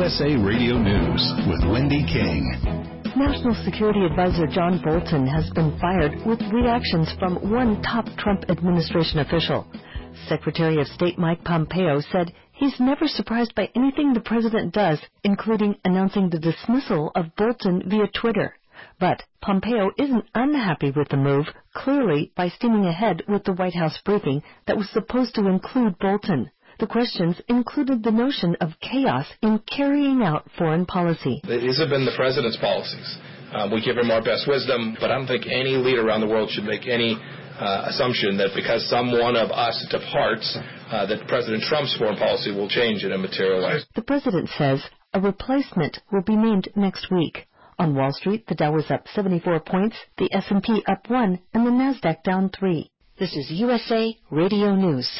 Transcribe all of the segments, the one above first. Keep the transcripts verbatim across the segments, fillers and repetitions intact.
S A Radio News with Wendy King. National Security Advisor John Bolton has been fired with reactions from one top Trump administration official. Secretary of State Mike Pompeo said he's never surprised by anything the president does, including announcing the dismissal of Bolton via Twitter. But Pompeo isn't unhappy with the move, clearly by steaming ahead with the White House briefing that was supposed to include Bolton. The questions included the notion of chaos in carrying out foreign policy. These have been the president's policies. Um, we give him our best wisdom, but I don't think any leader around the world should make any uh, assumption that because some one of us departs, uh, that President Trump's foreign policy will change in a material way. The president says a replacement will be named next week. On Wall Street, the Dow was up seventy-four points, the S and P up one, and the Nasdaq down three. This is U S A Radio News.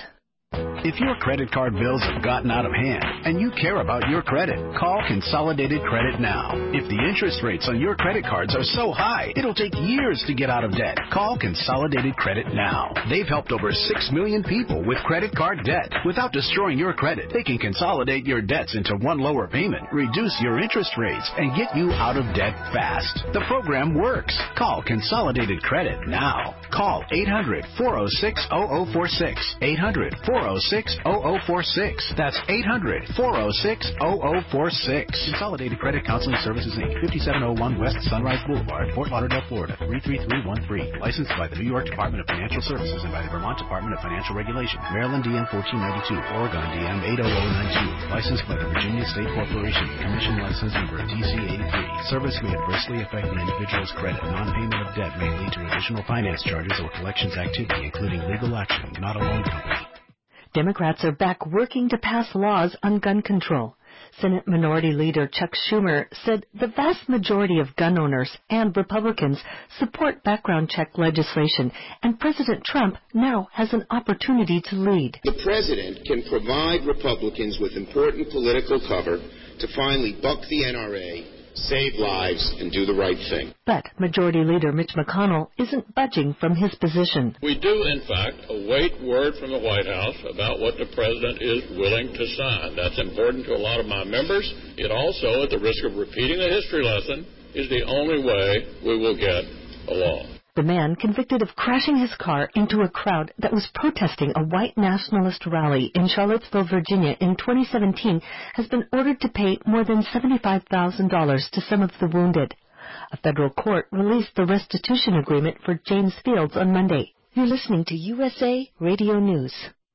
If your credit card bills have gotten out of hand and you care about your credit, call Consolidated Credit now. If the interest rates on your credit cards are so high, it'll take years to get out of debt. Call Consolidated Credit now. They've helped over six million people with credit card debt. Without destroying your credit, they can consolidate your debts into one lower payment, reduce your interest rates, and get you out of debt fast. The program works. Call Consolidated Credit now. Call eight hundred, four oh six, oh oh four six. eight hundred, four oh six, oh oh four six. That's eight hundred, four oh six, oh oh four six. Consolidated Credit Counseling Services, Incorporated, fifty-seven oh one West Sunrise Boulevard, Fort Lauderdale, Florida, three three three one three. Licensed by the New York Department of Financial Services and by the Vermont Department of Financial Regulation. Maryland D M fourteen ninety-two, Oregon D M eight oh oh nine two. Licensed by the Virginia State Corporation. Commission license number T C eighty-three. Service may adversely affect an individual's credit. Non-payment of debt may lead to additional finance charges or collections activity, including legal action, not a loan company. Democrats are back working to pass laws on gun control. Senate Minority Leader Chuck Schumer said the vast majority of gun owners and Republicans support background check legislation, and President Trump now has an opportunity to lead. The president can provide Republicans with important political cover to finally buck the N R A, save lives, and do the right thing. But Majority Leader Mitch McConnell isn't budging from his position. We do, in fact, await word from the White House about what the president is willing to sign. That's important to a lot of my members. It also, at the risk of repeating a history lesson, is the only way we will get along. The man convicted of crashing his car into a crowd that was protesting a white nationalist rally in Charlottesville, Virginia in twenty seventeen has been ordered to pay more than seventy-five thousand dollars to some of the wounded. A federal court released the restitution agreement for James Fields on Monday. You're listening to U S A Radio News.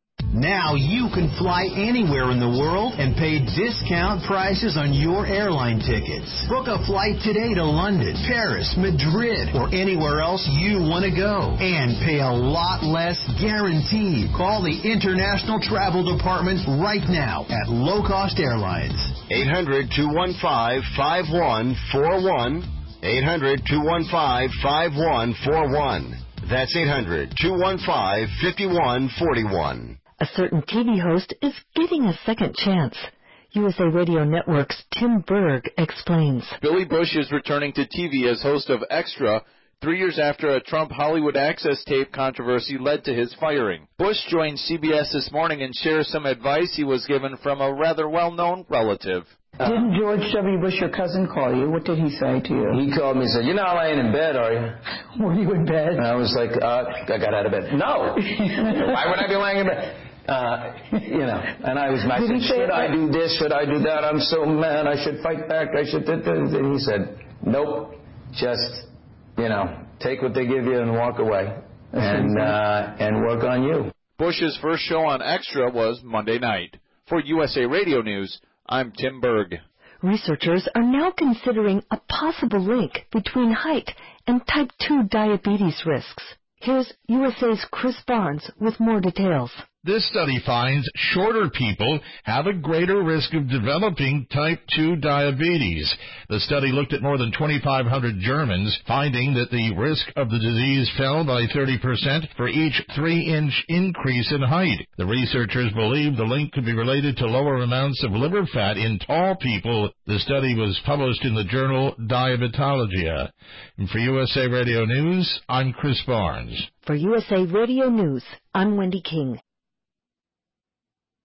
Now you can fly anywhere in the world and pay discount prices on your airline tickets. Book a flight today to London, Paris, Madrid, or anywhere else you want to go. And pay a lot less guaranteed. Call the International Travel Department right now at Low Cost Airlines. eight hundred, two one five, five one four one. eight hundred, two one five, five one four one. That's eight hundred, two one five, five one four one. A certain T V host is getting a second chance. U S A Radio Network's Tim Berg explains. Billy Bush is returning to T V as host of Extra, three years after a Trump Hollywood Access tape controversy led to his firing. Bush joined C B S this morning and shares some advice he was given from a rather well-known relative. Didn't George W. Bush, your cousin, call you? What did he say to you? He called me and said, "You're not laying in bed, are you?" Were you in bed? And I was like, uh, I got out of bed. No. Why would I be laying in bed? Uh, you know, and I was, I said, should I do this? Should I do that? I'm so mad. I should fight back. I should do this. And he said, nope. Just, you know, take what they give you and walk away and, uh, and work on you. Bush's first show on Extra was Monday night. For U S A Radio News, I'm Tim Berg. Researchers are now considering a possible link between height and type two diabetes risks. Here's U S A's Chris Barnes with more details. This study finds shorter people have a greater risk of developing type two diabetes. The study looked at more than twenty-five hundred Germans, finding that the risk of the disease fell by thirty percent for each three-inch increase in height. The researchers believe the link could be related to lower amounts of liver fat in tall people. The study was published in the journal Diabetology. And for U S A Radio News, I'm Chris Barnes. For U S A Radio News, I'm Wendy King.